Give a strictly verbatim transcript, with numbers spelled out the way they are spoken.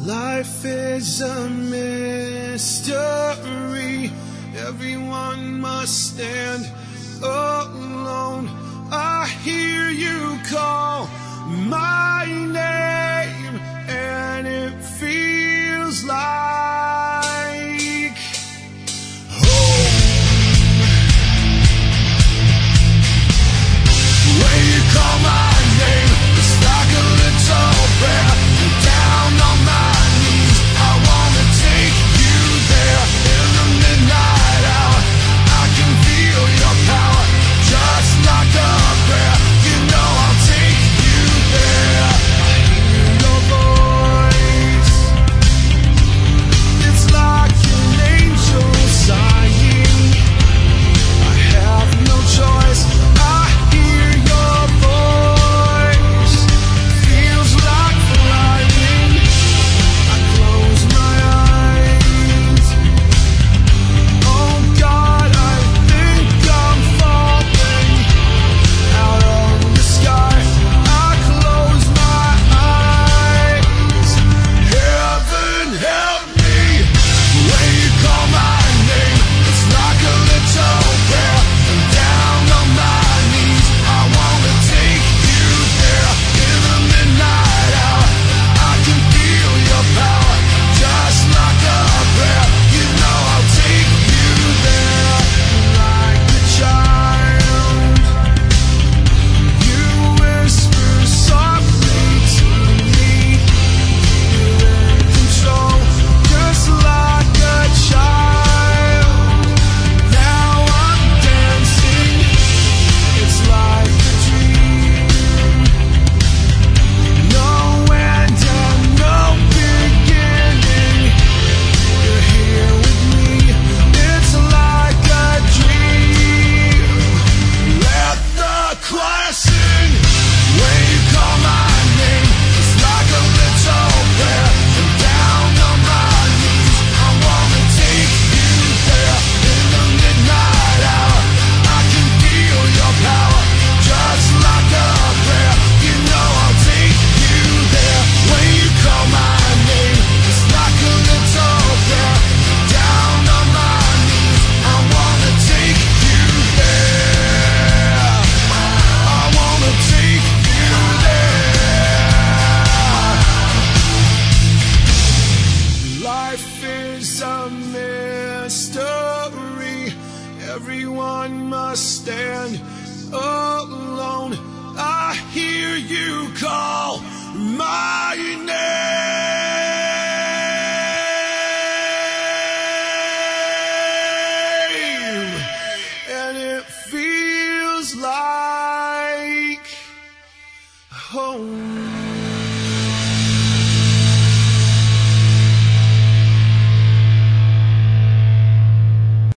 Life is a mystery. Everyone must stand alone. I hear you call my name, and it feels like home. When you call my name, it's like a little prayer. Down on my knees, I wanna take you there. In the midnight hour, I can feel your power. Just like a prayer, you know I'll take you there. I hear your voice. It's like an angel sighing. I have no choice. I hear your voice. Feels like flying. I close my eyes. Oh God, I think I'm falling out of the sky. I close my eyes. Heaven help me when you call my name. It's like a little prayer. And down on my knees, I wanna take you there. In the midnight hour, I can feel your power. Just like a prayer, you know I'll take you there. Like a child, you whisper softly to me. You're in control, just like a child. Now I'm dancing, it's like a dream. No end and no beginning. You're here with me, it's like a dream. Let the choir sing when you call my name. It's like a little prayer. And down on my knees, I wanna take you there. In the midnight hour, I can feel your power. Just like a prayer, you know I'll take you there. When you call my name, it's like a little prayer. Down on my knees, I wanna take you there. I wanna take you there. Life is a mystery. Everyone must stand alone. I hear you call my name, and it feels like home.